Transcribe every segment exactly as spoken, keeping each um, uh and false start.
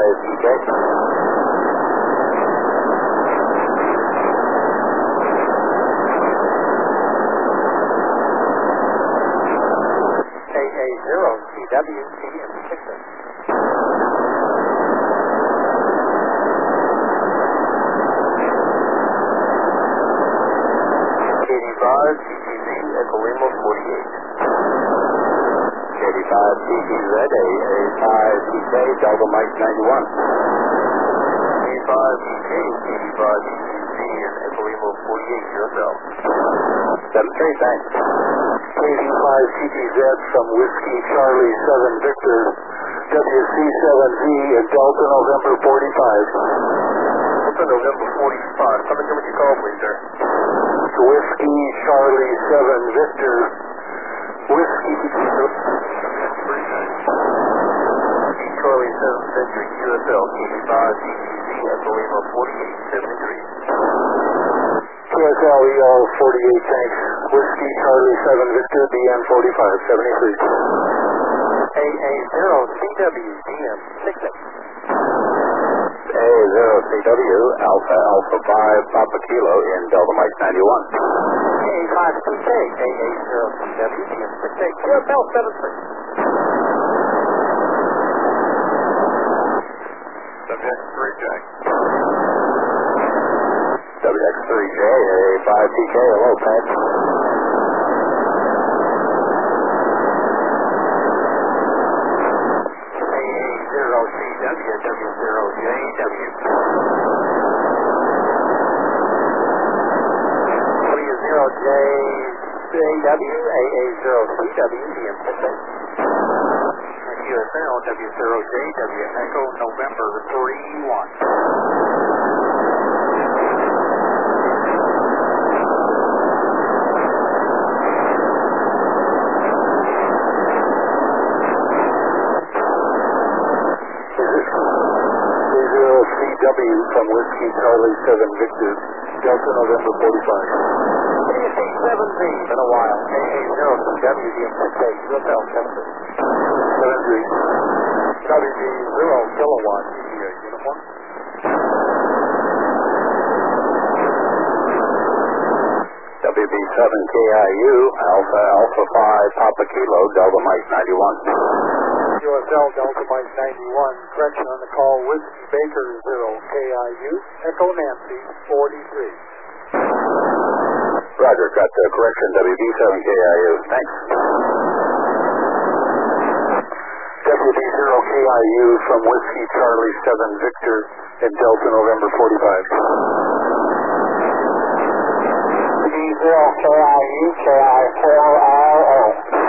five P K. A A zero C W D M six eight. eighty-five C T Z Echo Lima forty-eight. eighty-five C T Z A A five P K Delta Mike ninety-one. eighty-five P K eighty-five C T Z and Echo Lima forty-eight U S L. seven three, thanks. eighty-five C T Z from Whiskey Charlie seven Victor W C seven V and Delta November forty-five. Delta November forty-five. Something can you call, please, sir? Whiskey Charlie seven Victor Whiskey Charlie seven Victor U S L eighty-five C T Z Echo Lima forty-eight seventy-three. Q S L E L forty-eight, thanks. Whiskey Charlie seven Victor B N forty-five seventy-three. A A zero C W D M six eight. A zero C W Alpha Alpha five Papa Kilo in Delta Mike ninety-one. A five P K A A zero C W D M six eight. Q S L seven three. W X three J. W X three J A five P K, hello, Pat. A A zero C W W zero J W. W zero J A W A A zero C W D M six eight. U S L W zero J W Echo November three one. W from Whiskey Charlie seven Victor Delta November forty-five. A C seven Z, been a while. A A zero C W D M six eight. U S L seven three. seven three. W D zero kilowatt uniform. W B seven K I U Alpha Alpha five Papa Kilo Delta Mike ninety-one. U S L Delta Mike ninety-one, correction on the call, Whiskey Baker zero K I U, Echo Nancy forty-three. Roger, got the correction, W B seven K I U, thanks. W B zero K I U from Whiskey Charlie seven Victor in Delta November forty-five. W B zero K I U, K I four R O.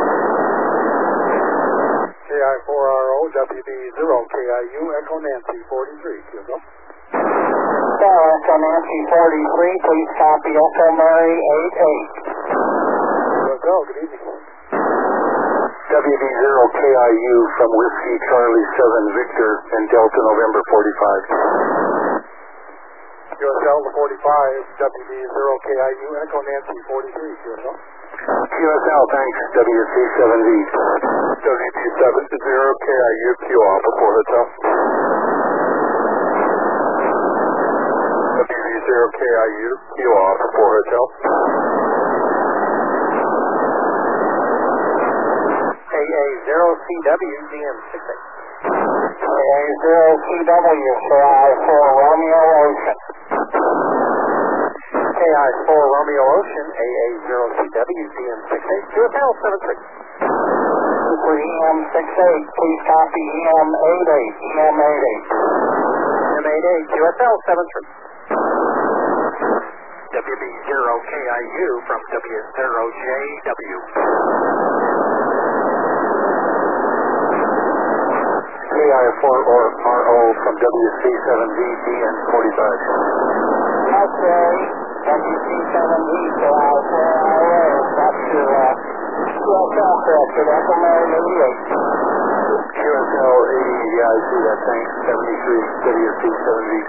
K I four R O, W B zero K I U, Echo Nancy forty-three. Q S L. Star Echo Nancy forty-three, please copy Echo Murray eight eight. Q S L, good evening. W B zero K I U from Whiskey Charlie seven Victor in Delta November forty-five. Q S L to forty-five, W B zero K I U, Echo Nancy forty-three. Q S L. Q S L, thanks. W C seven V. W B seven zero K I U, Q Alpha four Hotel. W B zero K I U, Q Alpha four Hotel. A A zero C W D M six eight. A A zero C W, K I four Romeo Ocean. K I four Romeo Ocean, A A zero C W D M six eight. Q S L seven six. For E M six eight, please copy E M eight eight, E M eight eight. E M eight eight, Q S L seven three. W B zero K I U from W zero J W. K I four R O from W C seven V D N forty-five. Okay, W C seven V, K I four R O, that's your uh, Q S L corrected, Echo Mary eighty-eight. Q S L eighty, yeah, I see that, thanks. seventy-three, W C seven V.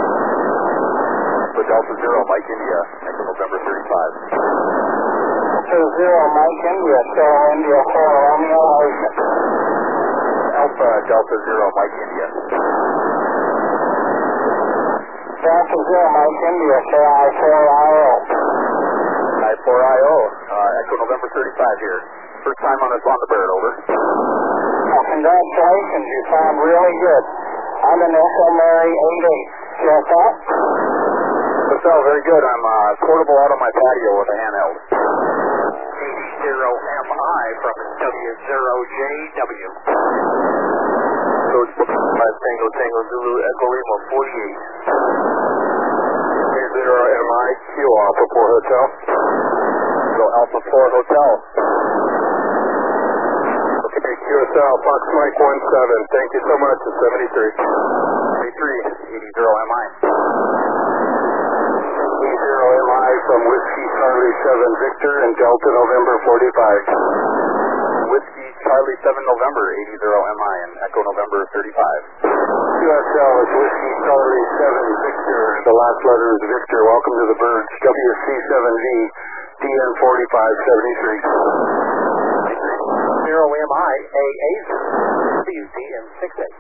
For Delta Zero, Mike India, Echo November thirty-five. Delta Zero, Mike India, Star India four Romeo Ocean. Alpha Delta Zero, Mike India. Delta Zero, Mike India, K I four I O. I four I O, uh, Echo November thirty-five here. First time on this on the bird, over. Well, congratulations, you sound really good. I'm an Echo Mary eight eight. What's that? Hotel, very good. I'm uh, portable out on my patio with a handheld. eighty zero M I from W zero J W. Coach five Tango Tango Zulu Echo Lima forty-eight. eighty zero M I Q Alpha four Hotel. So Alpha four Hotel. Okay, Q S L Fox Mike one seven. Thank you so much. It's seventy-three. seventy-three, eighty M I. eighty M I from Whiskey Charlie seven Victor and Delta November forty-five. Whiskey Charlie seven November, eighty M I and Echo November thirty-five. Q S L is Whiskey Charlie seven Victor. The last letter is Victor. Welcome to the birds. W C seven V, D N forty-five seventy-three. Zero M I A A W D N six eight.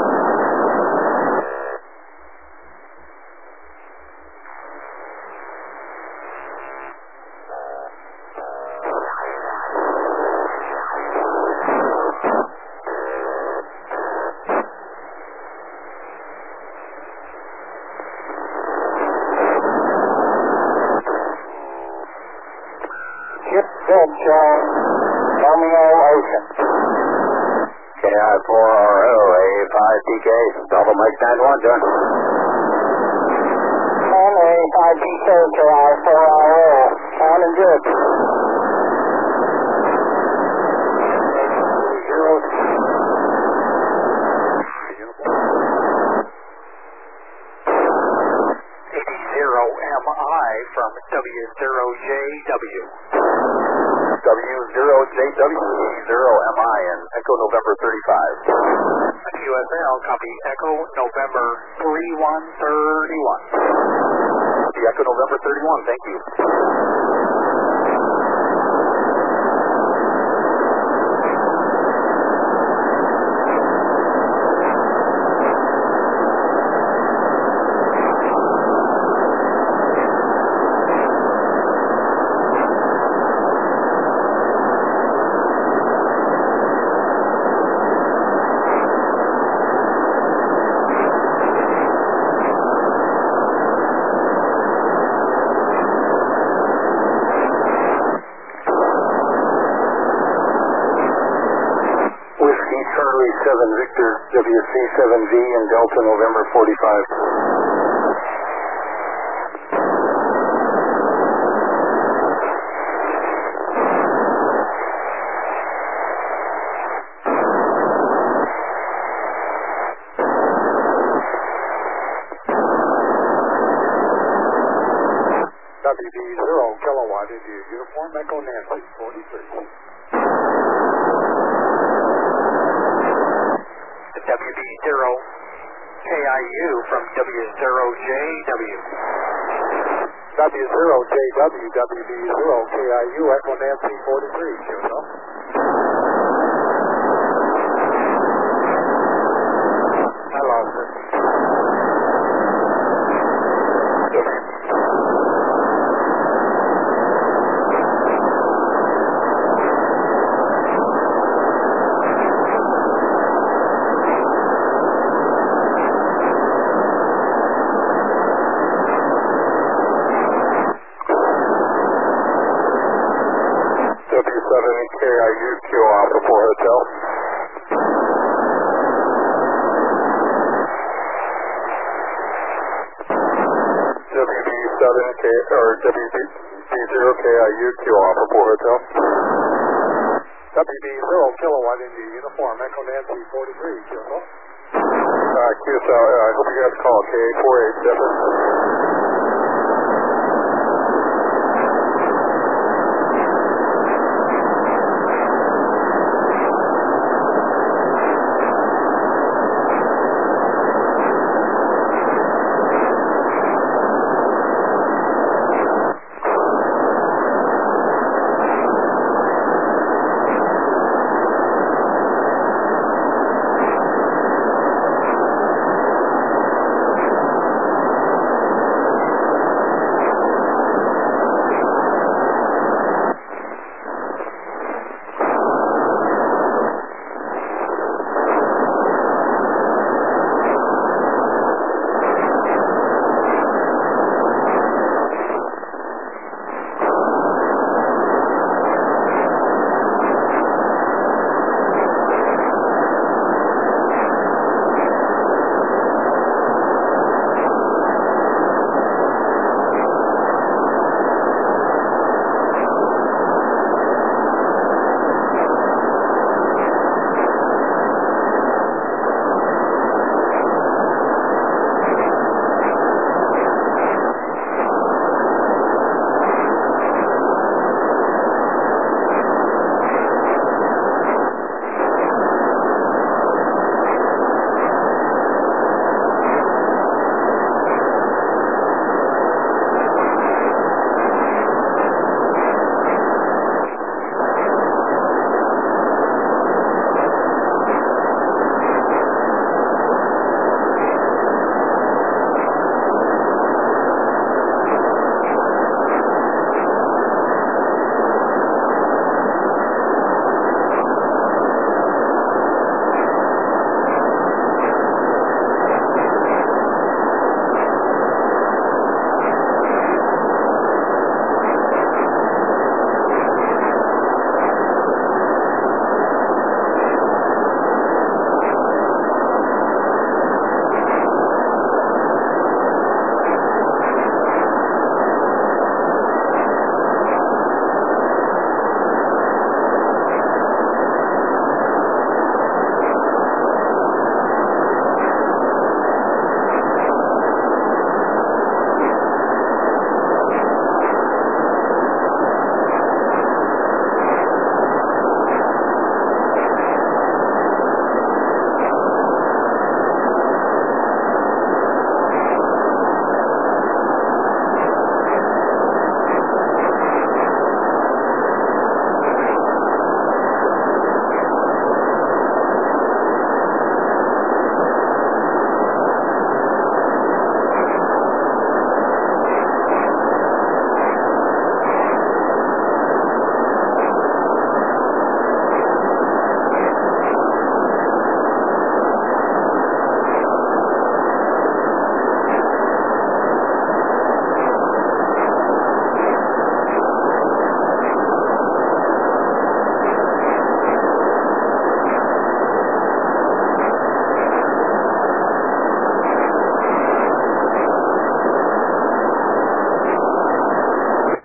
Chip Dead Show, Romeo Ocean. K I four R O, A five T K, Delta Mike nine one, John. And A five T K, K I four R O, sounding good. Zero. eighty zero M I from W zero J W. W zero J W, eighty M I and Echo November thirty-five. Q S L, copy Echo November three one three one. The Echo November thirty-one, thank you. seven Victor, W C seven V and Delta November forty-five. W B zero kilowatt into your uniform, Echo Nancy forty-three. W B zero K I U from W zero J W. W zero J W, W B zero K I U, Echo Nancy forty-three, Q S L. I lost it. W seven K I U Q Alpha four Hotel. W B seven K or W B zero K I U Q Alpha four Hotel. W B zero kilowatt into your uniform, Echo Nancy forty-three, Q S L. Uh, Q S L, uh, I hope you guys call K four eight seven.